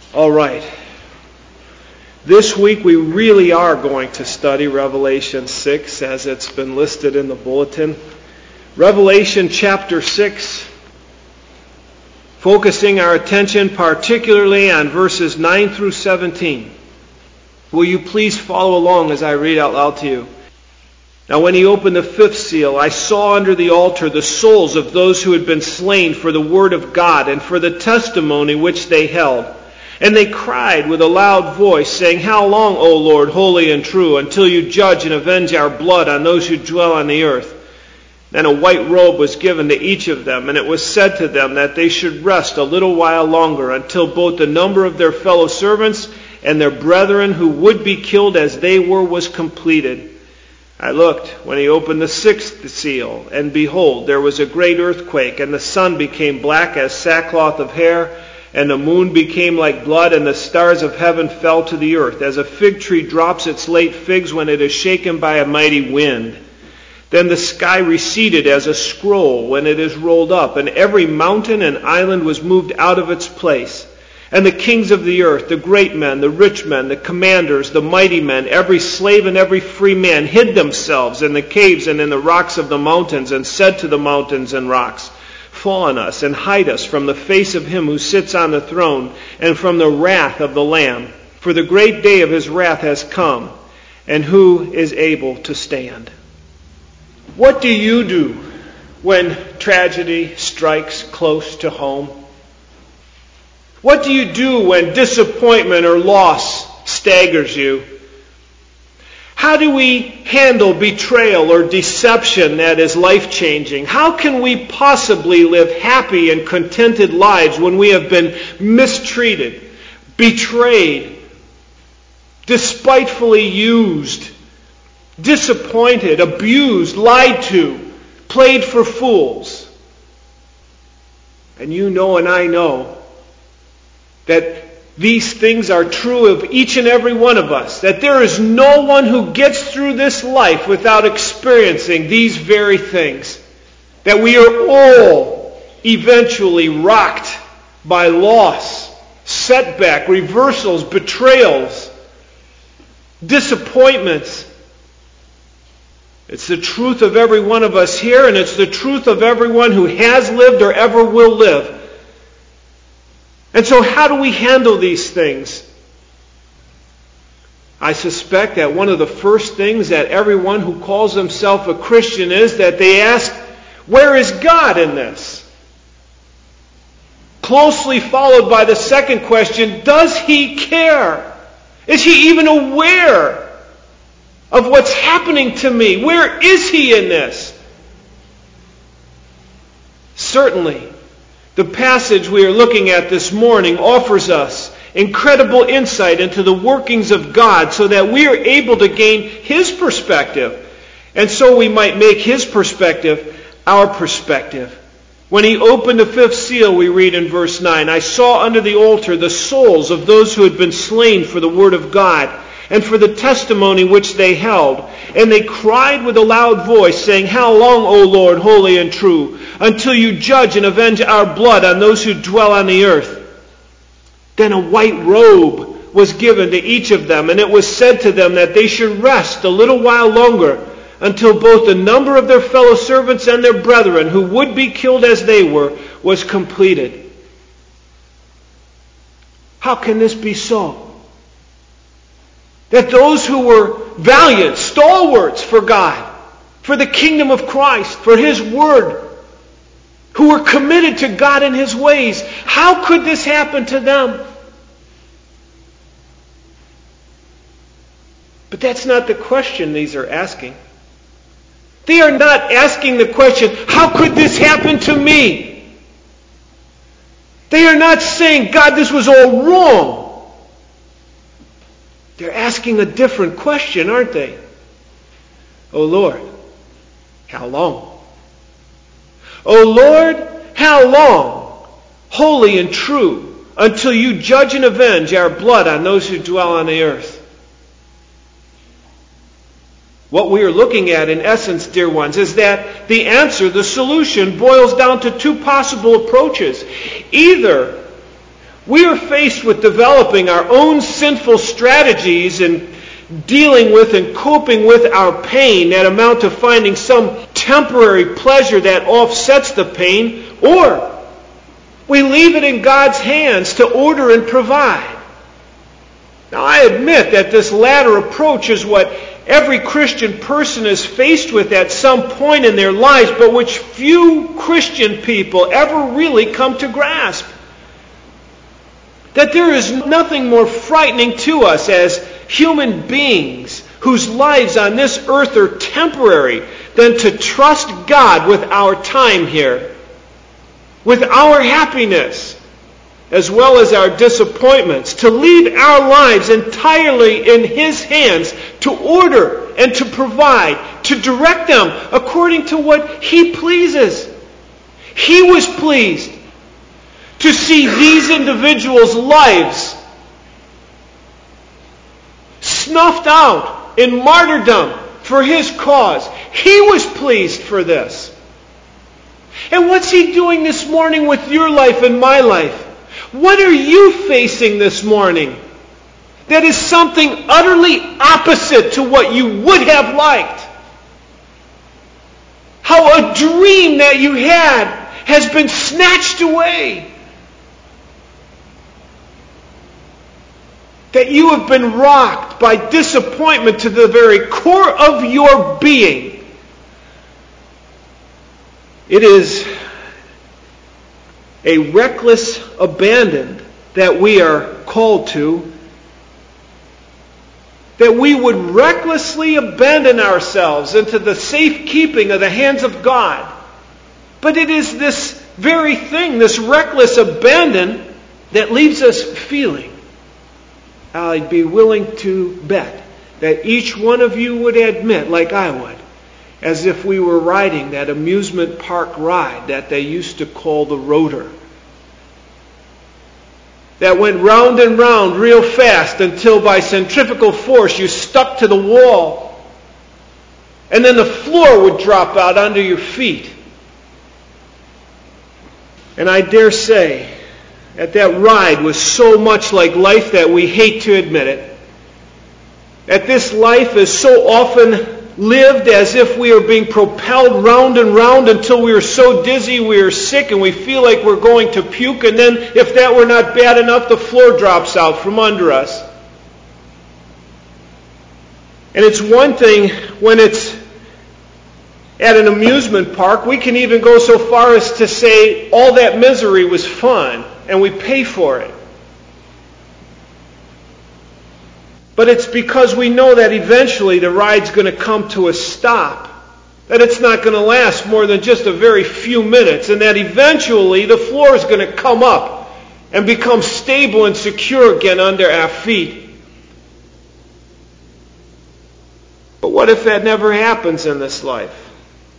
All right. This week we really are going to study Revelation 6 as it's been listed in the bulletin. Revelation chapter 6, focusing our attention particularly on verses 9 through 17. Will you please follow along as I read out loud to you? Now when he opened the fifth seal, I saw under the altar the souls of those who had been slain for the word of God and for the testimony which they held. And they cried with a loud voice, saying, How long, O Lord, holy and true, until you judge and avenge our blood on those who dwell on the earth? Then a white robe was given to each of them, and it was said to them that they should rest a little while longer, until both the number of their fellow servants and their brethren who would be killed as they were was completed. I looked when he opened the sixth seal, and behold, there was a great earthquake, and the sun became black as sackcloth of hair, and the moon became like blood, and the stars of heaven fell to the earth, as a fig tree drops its late figs when it is shaken by a mighty wind. Then the sky receded as a scroll when it is rolled up, and every mountain and island was moved out of its place. And the kings of the earth, the great men, the rich men, the commanders, the mighty men, every slave and every free man hid themselves in the caves and in the rocks of the mountains, and said to the mountains and rocks, Fall on us and hide us from the face of him who sits on the throne and from the wrath of the Lamb. For the great day of his wrath has come, and who is able to stand? What do you do when tragedy strikes close to home? What do you do when disappointment or loss staggers you? How do we handle betrayal or deception that is life-changing? How can we possibly live happy and contented lives when we have been mistreated, betrayed, despitefully used, disappointed, abused, lied to, played for fools? And you know and I know that these things are true of each and every one of us. That there is no one who gets through this life without experiencing these very things. That we are all eventually rocked by loss, setback, reversals, betrayals, disappointments. It's the truth of every one of us here, and it's the truth of everyone who has lived or ever will live. And so how do we handle these things? I suspect that one of the first things that everyone who calls himself a Christian is that they ask, where is God in this? Closely followed by the second question, does He care? Is He even aware of what's happening to me? Where is He in this? Certainly, the passage we are looking at this morning offers us incredible insight into the workings of God so that we are able to gain His perspective. And so we might make His perspective our perspective. When He opened the fifth seal, we read in verse 9, I saw under the altar the souls of those who had been slain for the word of God and for the testimony which they held. And they cried with a loud voice, saying, How long, O Lord, holy and true, until you judge and avenge our blood on those who dwell on the earth? Then a white robe was given to each of them, and it was said to them that they should rest a little while longer, until both the number of their fellow servants and their brethren, who would be killed as they were, was completed. How can this be so? That those who were valiant, stalwarts for God, for the kingdom of Christ, for His word, who were committed to God and His ways, how could this happen to them? But that's not the question these are asking. They are not asking the question, how could this happen to me? They are not saying, God, this was all wrong. They're asking a different question, aren't they? Oh Lord, how long? Oh Lord, how long, holy and true, until you judge and avenge our blood on those who dwell on the earth? What we are looking at, in essence, dear ones, is that the answer, the solution, boils down to two possible approaches. Either We are faced with developing our own sinful strategies and dealing with and coping with our pain that amount to finding some temporary pleasure that offsets the pain, or we leave it in God's hands to order and provide. Now, I admit that this latter approach is what every Christian person is faced with at some point in their lives, but which few Christian people ever really come to grasp. That there is nothing more frightening to us as human beings whose lives on this earth are temporary than to trust God with our time here, with our happiness, as well as our disappointments, to leave our lives entirely in His hands, to order and to provide, to direct them according to what He pleases. He was pleased to see these individuals' lives snuffed out in martyrdom for His cause. He was pleased for this. And what's He doing this morning with your life and my life? What are you facing this morning that is something utterly opposite to what you would have liked? How a dream that you had has been snatched away. That you have been rocked by disappointment to the very core of your being. It is a reckless abandon that we are called to. That we would recklessly abandon ourselves into the safekeeping of the hands of God. But it is this very thing, this reckless abandon, that leaves us feeling. I'd be willing to bet that each one of you would admit, like I would, as if we were riding that amusement park ride that they used to call the rotor. That went round and round real fast until by centrifugal force you stuck to the wall. And then the floor would drop out under your feet. And I dare say that ride was so much like life that we hate to admit it. That this life is so often lived as if we are being propelled round and round until we are so dizzy, we are sick, and we feel like we're going to puke, and then if that were not bad enough, the floor drops out from under us. And it's one thing when it's at an amusement park. We can even go so far as to say all that misery was fun, and we pay for it. But it's because we know that eventually the ride's going to come to a stop. That it's not going to last more than just a very few minutes. And that eventually the floor is going to come up and become stable and secure again under our feet. But what if that never happens in this life?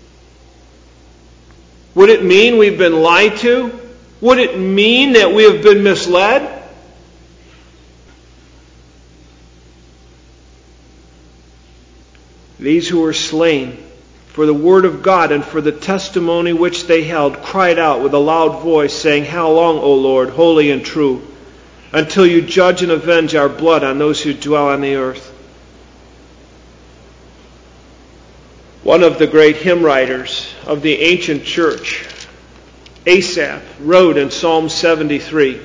Would it mean we've been lied to? Would it mean that we have been misled? These who were slain for the word of God and for the testimony which they held cried out with a loud voice, saying, How long, O Lord, holy and true, until you judge and avenge our blood on those who dwell on the earth? One of the great hymn writers of the ancient church, Asaph, wrote in Psalm 73,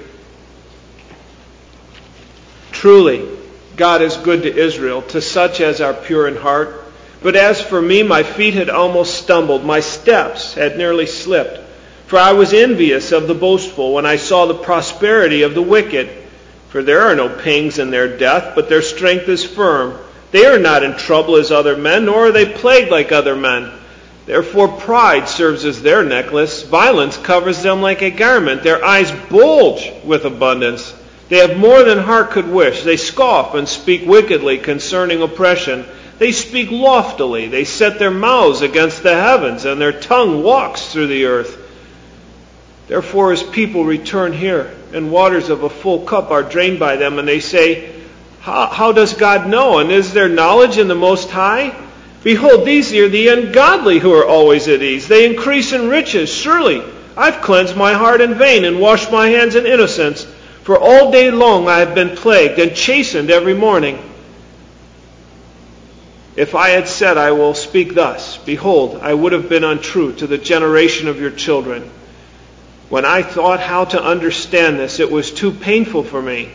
Truly, God is good to Israel, to such as are pure in heart. But as for me, my feet had almost stumbled, my steps had nearly slipped. For I was envious of the boastful when I saw the prosperity of the wicked. For there are no pangs in their death, but their strength is firm. They are not in trouble as other men, nor are they plagued like other men. Therefore pride serves as their necklace. Violence covers them like a garment. Their eyes bulge with abundance. They have more than heart could wish. They scoff and speak wickedly concerning oppression. They speak loftily. They set their mouths against the heavens, and their tongue walks through the earth. Therefore his people return here, and waters of a full cup are drained by them, and they say, How does God know? And is there knowledge in the Most High? Behold, these are the ungodly who are always at ease. They increase in riches. Surely I've cleansed my heart in vain and washed my hands in innocence. For all day long I have been plagued and chastened every morning. If I had said, I will speak thus, behold, I would have been untrue to the generation of your children. When I thought how to understand this, it was too painful for me.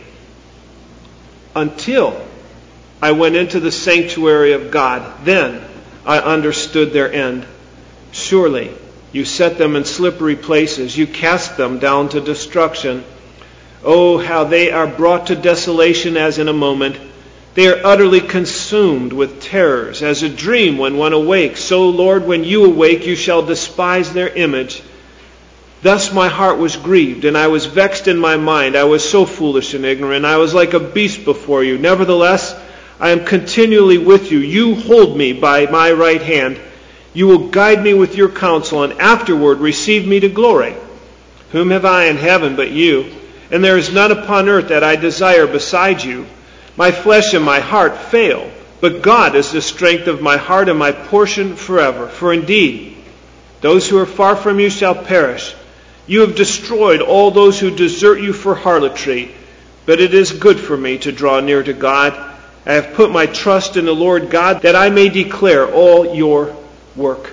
Until I went into the sanctuary of God, then I understood their end. Surely you set them in slippery places. You cast them down to destruction. Oh, how they are brought to desolation as in a moment. They are utterly consumed with terrors, as a dream when one awakes. So, Lord, when you awake, you shall despise their image. Thus my heart was grieved, and I was vexed in my mind. I was so foolish and ignorant. I was like a beast before you. Nevertheless, I am continually with you. You hold me by my right hand. You will guide me with your counsel, and afterward receive me to glory. Whom have I in heaven but you? And there is none upon earth that I desire beside you. My flesh and my heart fail, but God is the strength of my heart and my portion forever. For indeed, those who are far from you shall perish. You have destroyed all those who desert you for harlotry. But it is good for me to draw near to God. I have put my trust in the Lord God, that I may declare all your work.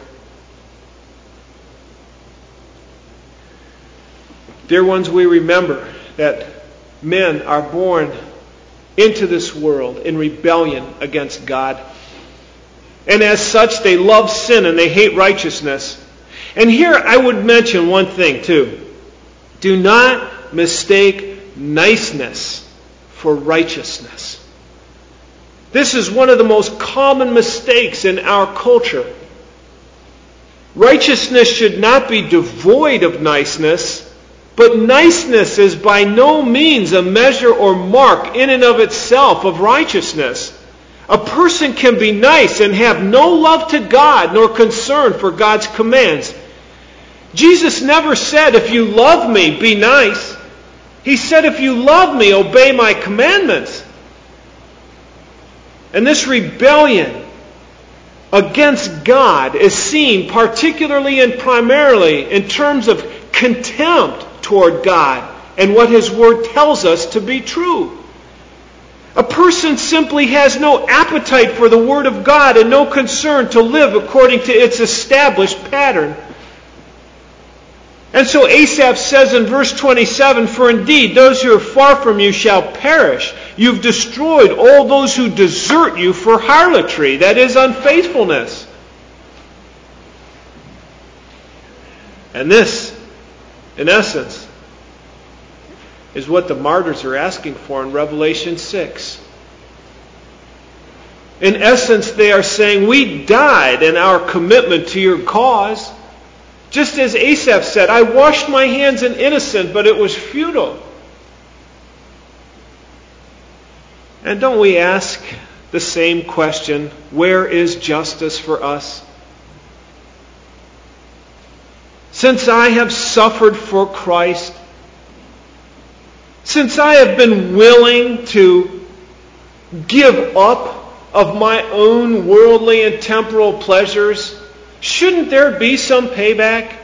Dear ones, we remember that men are born into this world in rebellion against God. And as such, they love sin and they hate righteousness. And here I would mention one thing too. Do not mistake niceness for righteousness. This is one of the most common mistakes in our culture. Righteousness should not be devoid of niceness, but niceness is by no means a measure or mark in and of itself of righteousness. A person can be nice and have no love to God nor concern for God's commands. Jesus never said, if you love me, be nice. He said, if you love me, obey my commandments. And this rebellion against God is seen particularly and primarily in terms of contempt toward God and what His Word tells us to be true. A person simply has no appetite for the Word of God and no concern to live according to its established pattern. And so Asaph says in verse 27, for indeed those who are far from you shall perish. You've destroyed all those who desert you for harlotry, that is, unfaithfulness. And this, in essence, is what the martyrs are asking for in Revelation 6. In essence, they are saying, we died in our commitment to your cause. Just as Asaph said, I washed my hands in innocence, but it was futile. And don't we ask the same question, where is justice for us? Since I have suffered for Christ, since I have been willing to give up of my own worldly and temporal pleasures, shouldn't there be some payback?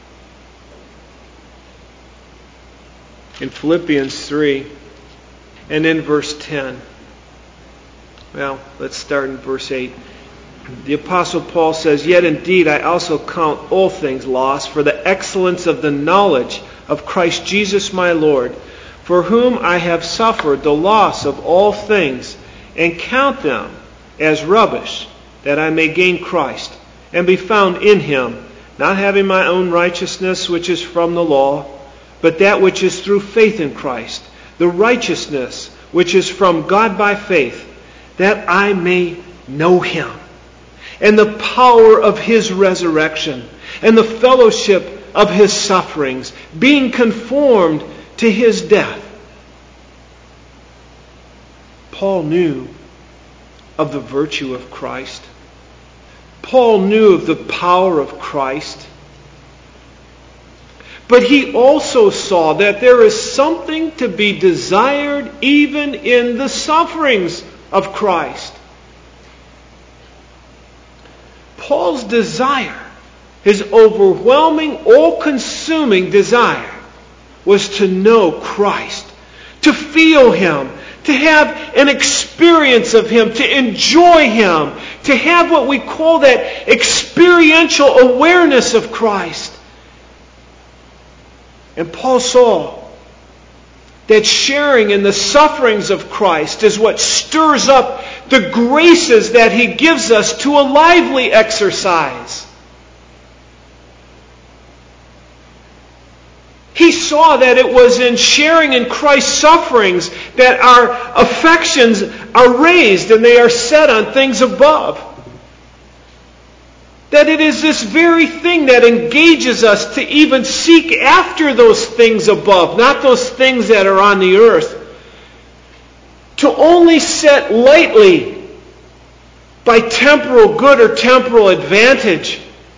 In Philippians 3 and in verse 10. Well, let's start in verse 8. The Apostle Paul says, yet indeed I also count all things lost for the excellence of the knowledge of Christ Jesus my Lord, for whom I have suffered the loss of all things, and count them as rubbish, that I may gain Christ, and be found in Him, not having my own righteousness which is from the law, but that which is through faith in Christ, the righteousness which is from God by faith, that I may know Him, and the power of His resurrection, and the fellowship of His sufferings, being conformed to His death. Paul knew of the virtue of Christ. Paul knew of the power of Christ. But he also saw that there is something to be desired even in the sufferings of Christ. Paul's desire, his overwhelming, all-consuming desire, was to know Christ, feel Him, to have an experience of Him, to enjoy Him, to have what we call that experiential awareness of Christ. And Paul saw that sharing in the sufferings of Christ is what stirs up the graces that He gives us to a lively exercise. He saw that it was in sharing in Christ's sufferings that our affections are raised and they are set on things above. That it is this very thing that engages us to even seek after those things above, not those things that are on the earth. To only set lightly by temporal good or temporal advantage.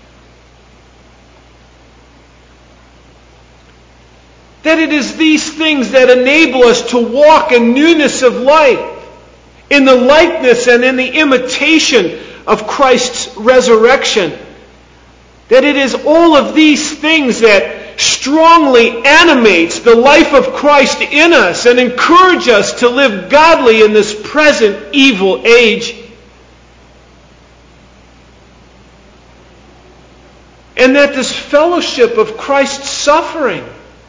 That it is these things that enable us to walk in newness of life, in the likeness and in the imitation of Christ's resurrection. That it is all of these things that strongly animates the life of Christ in us and encourage us to live godly in this present evil age. And that this fellowship of Christ's suffering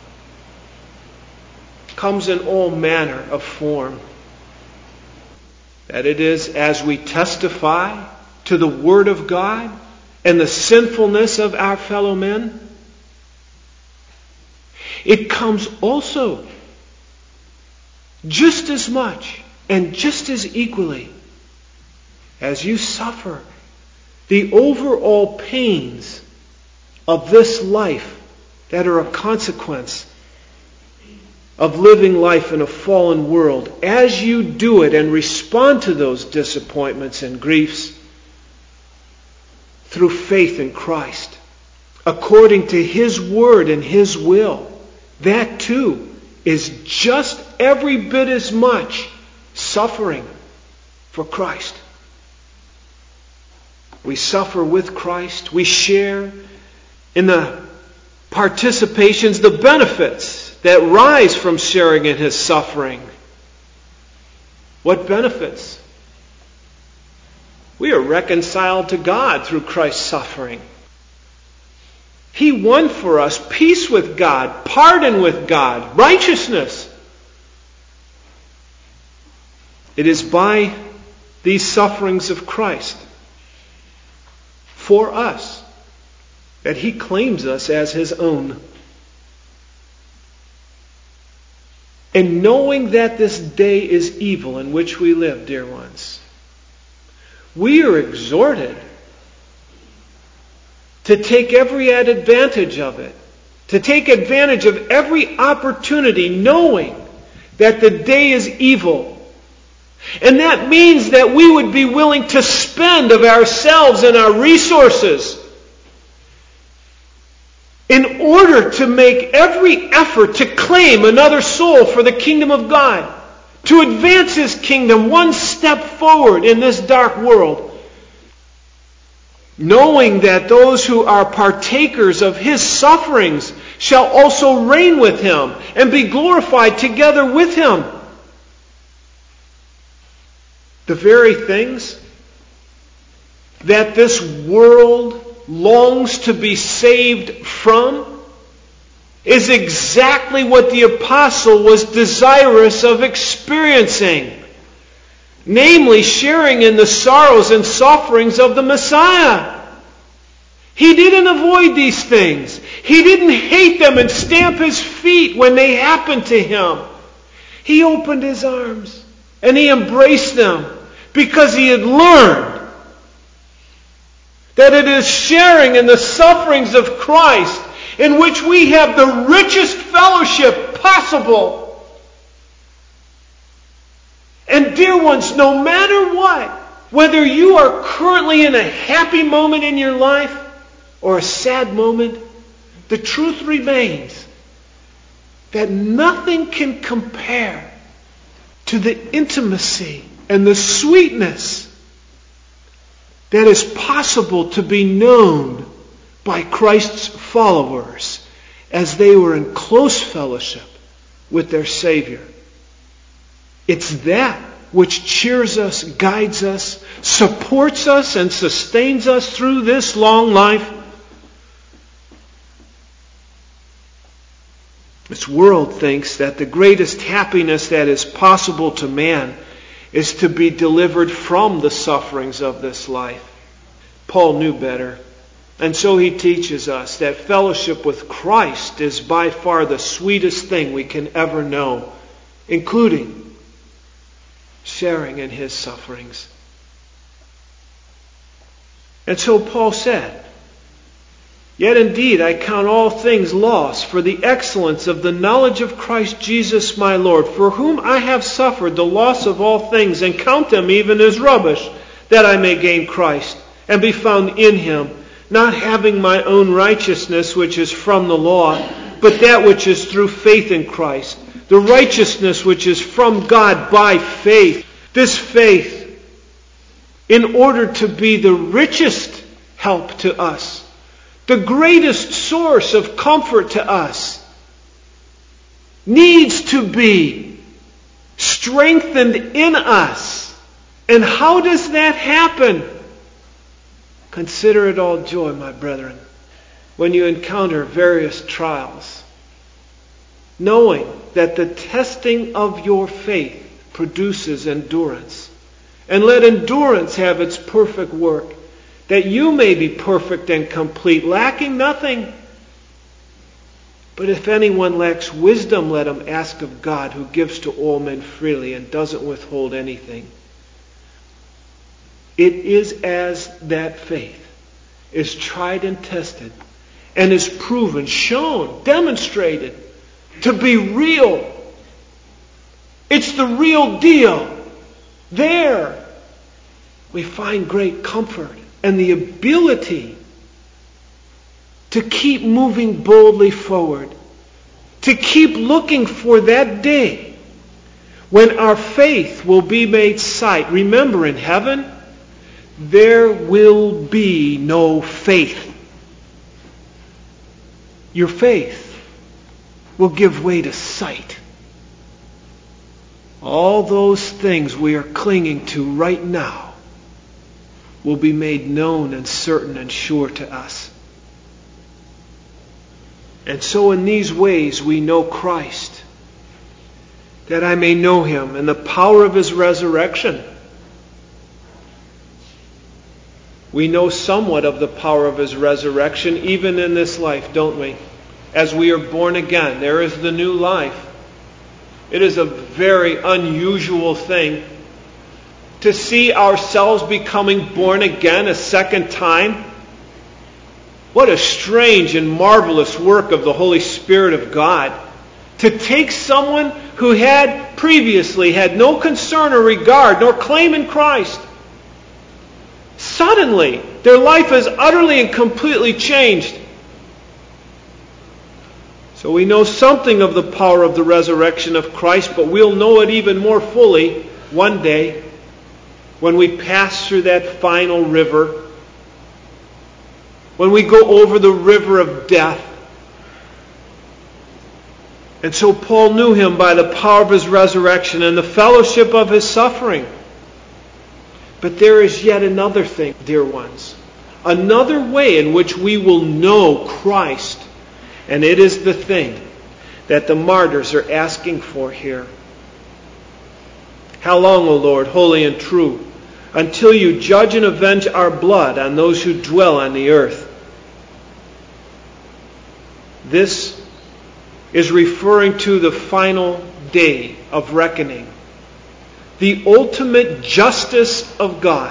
comes in all manner of form. That it is as we testify to the Word of God and the sinfulness of our fellow men. It comes also just as much and just as equally as you suffer the overall pains of this life that are a consequence of living life in a fallen world. As you do it and respond to those disappointments and griefs through faith in Christ, according to His Word and His will, that too is just every bit as much suffering for Christ. We suffer with Christ. We share in the participations, the benefits that rise from sharing in His suffering. What benefits? We are reconciled to God through Christ's suffering. He won for us peace with God, pardon with God, righteousness. It is by these sufferings of Christ for us that He claims us as His own. And knowing that this day is evil in which we live, dear ones, we are exhorted to take every advantage of it, to take advantage of every opportunity, knowing that the day is evil. And that means that we would be willing to spend of ourselves and our resources in order to make every effort to claim another soul for the kingdom of God, to advance His kingdom one step forward in this dark world, knowing that those who are partakers of His sufferings shall also reign with Him and be glorified together with Him. The very things that this world longs to be saved from is exactly what the apostle was desirous of experiencing. Namely, sharing in the sorrows and sufferings of the Messiah. He didn't avoid these things. He didn't hate them and stamp his feet when they happened to him. He opened his arms and he embraced them because he had learned that it is sharing in the sufferings of Christ in which we have the richest fellowship possible. And dear ones, no matter what, whether you are currently in a happy moment in your life or a sad moment, the truth remains that nothing can compare to the intimacy and the sweetness that is possible to be known by Christ's followers as they were in close fellowship with their Savior. It's that which cheers us, guides us, supports us, and sustains us through this long life. This world thinks that the greatest happiness that is possible to man is to be delivered from the sufferings of this life. Paul knew better. And so he teaches us that fellowship with Christ is by far the sweetest thing we can ever know, including sharing in His sufferings. And so Paul said, "Yet indeed I count all things lost for the excellence of the knowledge of Christ Jesus my Lord, for whom I have suffered the loss of all things, and count them even as rubbish, that I may gain Christ, and be found in Him, not having my own righteousness which is from the law, but that which is through faith in Christ, the righteousness which is from God by faith." This faith, in order to be the richest help to us, the greatest source of comfort to us, needs to be strengthened in us. And how does that happen? Consider it all joy, my brethren, when you encounter various trials, knowing that the testing of your faith produces endurance. And let endurance have its perfect work, that you may be perfect and complete, lacking nothing. But if anyone lacks wisdom, let him ask of God, who gives to all men freely and doesn't withhold anything. It is as that faith is tried and tested and is proven, shown, demonstrated to be real. It's the real deal. There we find great comfort and the ability to keep moving boldly forward, to keep looking for that day when our faith will be made sight. Remember, in heaven, there will be no faith. Your faith will give way to sight. All those things we are clinging to right now will be made known and certain and sure to us. And so in these ways we know Christ, that I may know Him and the power of His resurrection. We know somewhat of the power of His resurrection even in this life, don't we? As we are born again, there is the new life. It is a very unusual thing to see ourselves becoming born again a second time. What a strange and marvelous work of the Holy Spirit of God. To take someone who had previously had no concern or regard nor claim in Christ. Suddenly, their life is utterly and completely changed. So we know something of the power of the resurrection of Christ, but we'll know it even more fully one day when we pass through that final river, when we go over the river of death. And so Paul knew Him by the power of His resurrection and the fellowship of His suffering. But there is yet another thing, dear ones, another way in which we will know Christ. And it is the thing that the martyrs are asking for here. How long, O Lord, holy and true, until you judge and avenge our blood on those who dwell on the earth? This is referring to the final day of reckoning, the ultimate justice of God.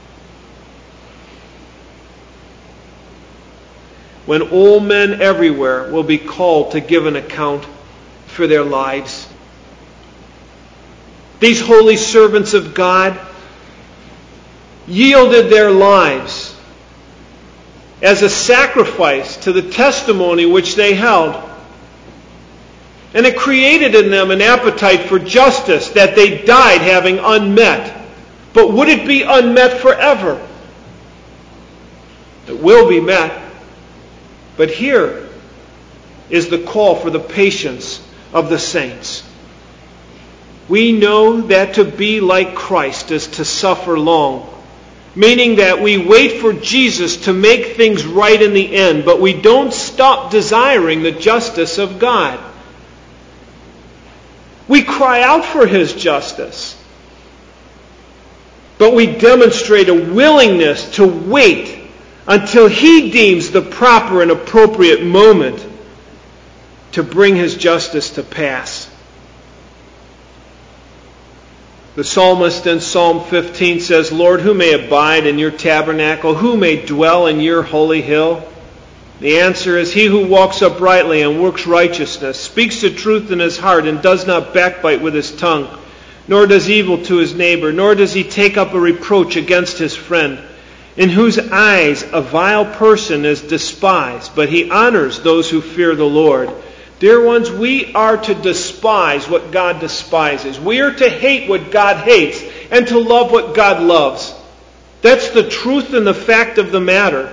When all men everywhere will be called to give an account for their lives. These holy servants of God yielded their lives as a sacrifice to the testimony which they held. And it created in them an appetite for justice that they died having unmet. But would it be unmet forever? It will be met. But here is the call for the patience of the saints. We know that to be like Christ is to suffer long, meaning that we wait for Jesus to make things right in the end, but we don't stop desiring the justice of God. We cry out for His justice, but we demonstrate a willingness to wait until He deems the proper and appropriate moment to bring His justice to pass. The psalmist in Psalm 15 says, Lord, who may abide in your tabernacle? Who may dwell in your holy hill? The answer is, he who walks uprightly and works righteousness, speaks the truth in his heart, and does not backbite with his tongue, nor does evil to his neighbor, nor does he take up a reproach against his friend, in whose eyes a vile person is despised, but he honors those who fear the Lord. Dear ones, we are to despise what God despises. We are to hate what God hates, and to love what God loves. That's the truth and the fact of the matter.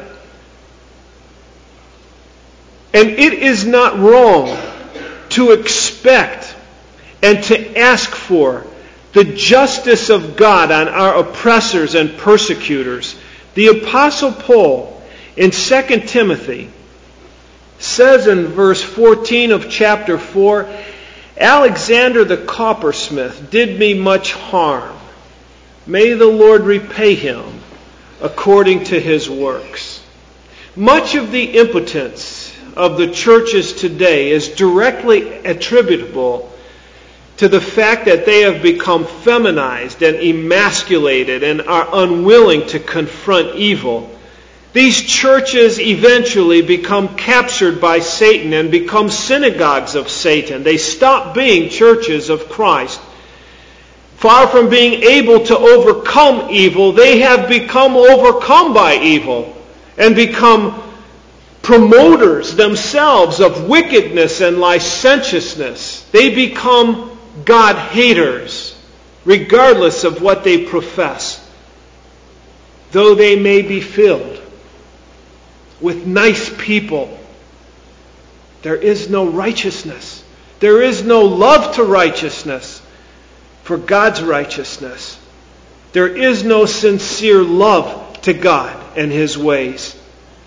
And it is not wrong to expect and to ask for the justice of God on our oppressors and persecutors. The Apostle Paul in 2 Timothy says in verse 14 of chapter 4, Alexander the coppersmith did me much harm. May the Lord repay him according to his works. Much of the impotence of the churches today is directly attributable to the fact that they have become feminized and emasculated and are unwilling to confront evil. These churches eventually become captured by Satan and become synagogues of Satan. They stop being churches of Christ. Far from being able to overcome evil, they have become overcome by evil and become promoters themselves of wickedness and licentiousness. They become God haters, regardless of what they profess, though they may be filled with nice people. There is no righteousness. There is no love to righteousness for God's righteousness. There is no sincere love to God and His ways.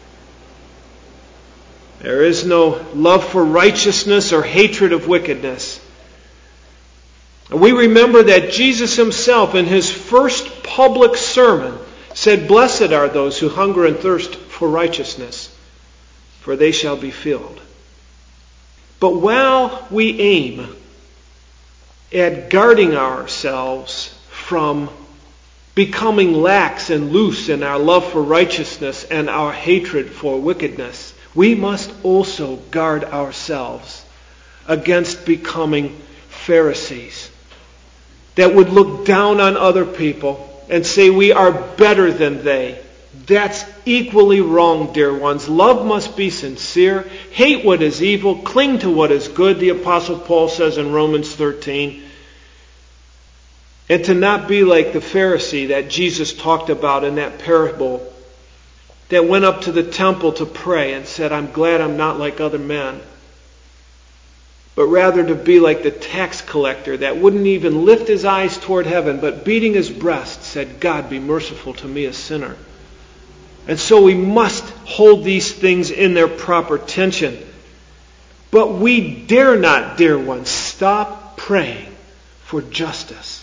There is no love for righteousness or hatred of wickedness. We remember that Jesus Himself in His first public sermon said, Blessed are those who hunger and thirst for righteousness, for they shall be filled. But while we aim at guarding ourselves from becoming lax and loose in our love for righteousness and our hatred for wickedness, we must also guard ourselves against becoming Pharisees that would look down on other people and say we are better than they. That's equally wrong, dear ones. Love must be sincere. Hate what is evil. Cling to what is good, the Apostle Paul says in Romans 13. And to not be like the Pharisee that Jesus talked about in that parable that went up to the temple to pray and said, I'm glad I'm not like other men. But rather to be like the tax collector that wouldn't even lift his eyes toward heaven, but beating his breast said, God, be merciful to me, a sinner. And so we must hold these things in their proper tension. But we dare not, dear ones, stop praying for justice,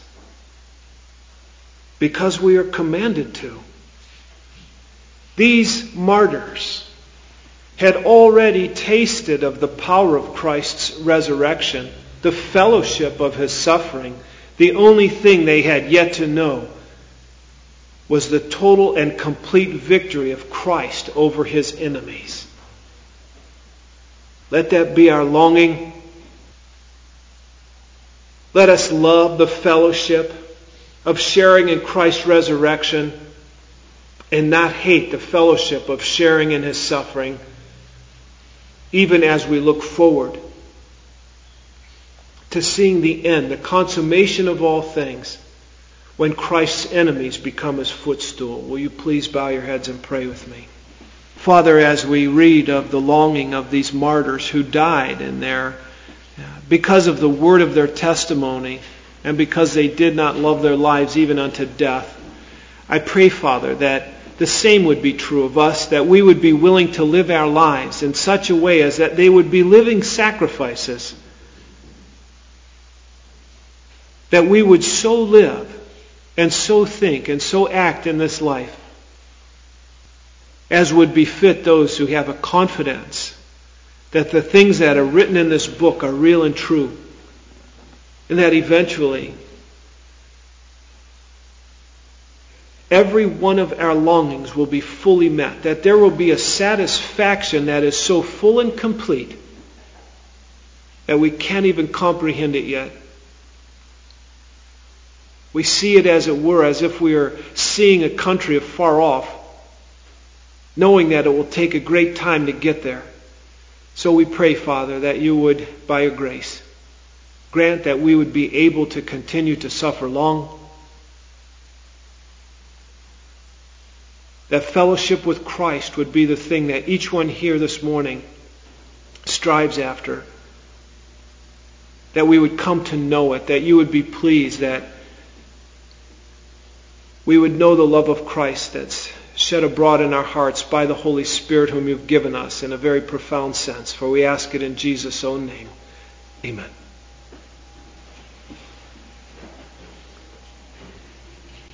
because we are commanded to. These martyrs had already tasted of the power of Christ's resurrection, the fellowship of His suffering. The only thing they had yet to know was the total and complete victory of Christ over His enemies. Let that be our longing. Let us love the fellowship of sharing in Christ's resurrection and not hate the fellowship of sharing in His suffering, even as we look forward to seeing the end, the consummation of all things, when Christ's enemies become His footstool. Will you please bow your heads and pray with me? Father, as we read of the longing of these martyrs who died in because of the word of their testimony, and because they did not love their lives even unto death. I pray, Father, that the same would be true of us, that we would be willing to live our lives in such a way as that they would be living sacrifices, that we would so live and so think and so act in this life as would befit those who have a confidence that the things that are written in this book are real and true, and that eventually every one of our longings will be fully met, that there will be a satisfaction that is so full and complete that we can't even comprehend it yet. We see it, as it were, as if we are seeing a country afar off, knowing that it will take a great time to get there. So we pray, Father, that you would, by your grace, grant that we would be able to continue to suffer long, that fellowship with Christ would be the thing that each one here this morning strives after, that we would come to know it, that you would be pleased, that we would know the love of Christ that's shed abroad in our hearts by the Holy Spirit whom you've given us in a very profound sense. For we ask it in Jesus' own name. Amen.